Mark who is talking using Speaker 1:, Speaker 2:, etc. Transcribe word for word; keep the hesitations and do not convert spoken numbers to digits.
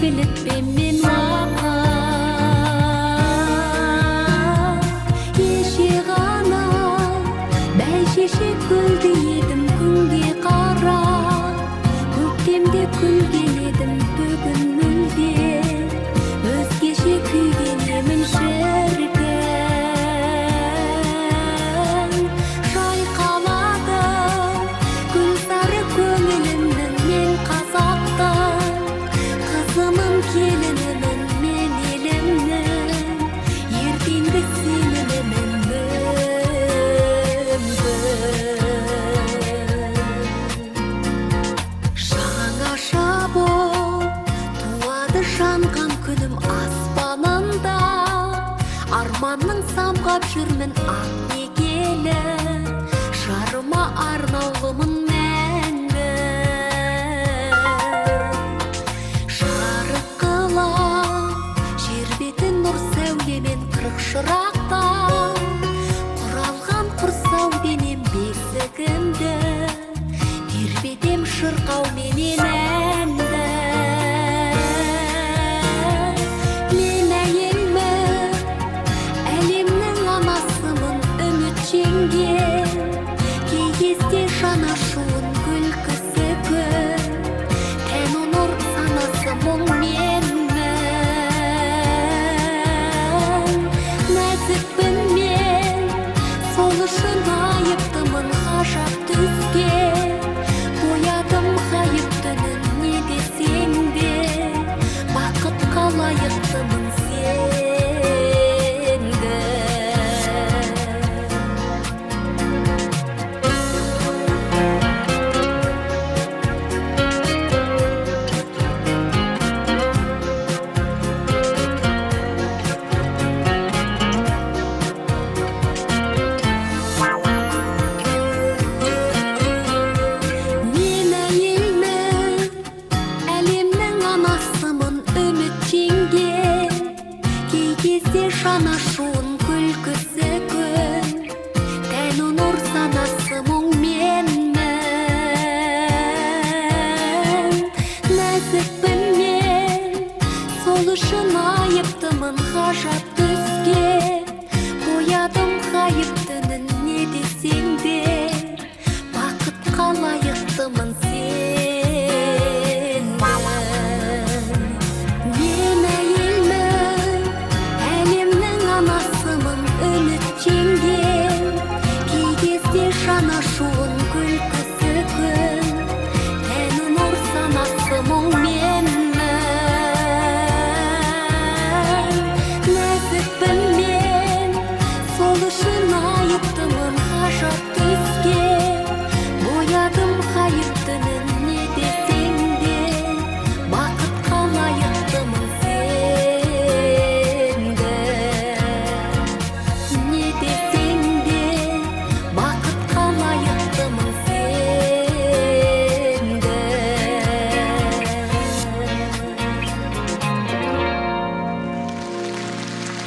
Speaker 1: біліппен мен уақыт еше ғана бәйшешек гүлді едім күнге қара көктемде күлген едім бүгін мүлде өзгеше күйген емін шіркін шайқалады күн сары көңілімнің мен қазақтың қызымын келінімін мен елімнің ертеңгі сенімімін жаңаша боп туады жанған күнім аспанында арманның самғап жүрмін ақ некелі жарыма арнаулымын мәңгі жарық қылып жер бетін нұр сәулемен қырық шырақтан құралған құрсауменен бесігімді тербетем шырқауменен әнді мен әйелмін әлемнің анасымын үміт жеңген кей кезде жан ашуын күлкісі күн тән нұр санасы мұң менмін нәзікпін мен сол үшін айыптымын ғажап түске боядым ғайып түнін не десең де бақытқа лайықтымын сенді мен әйелмін әлемнің анасымын үміт жеңген кей кезде жан ашуын күлкісі күн тән нұр санасы мұң менмін нәзікпін мен сол үшін айыптымын ғажап